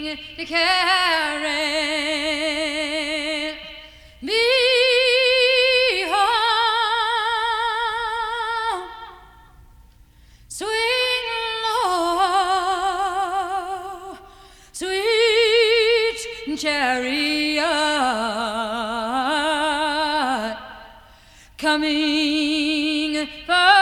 to carry me home. Swing low, sweet chariot, coming fast.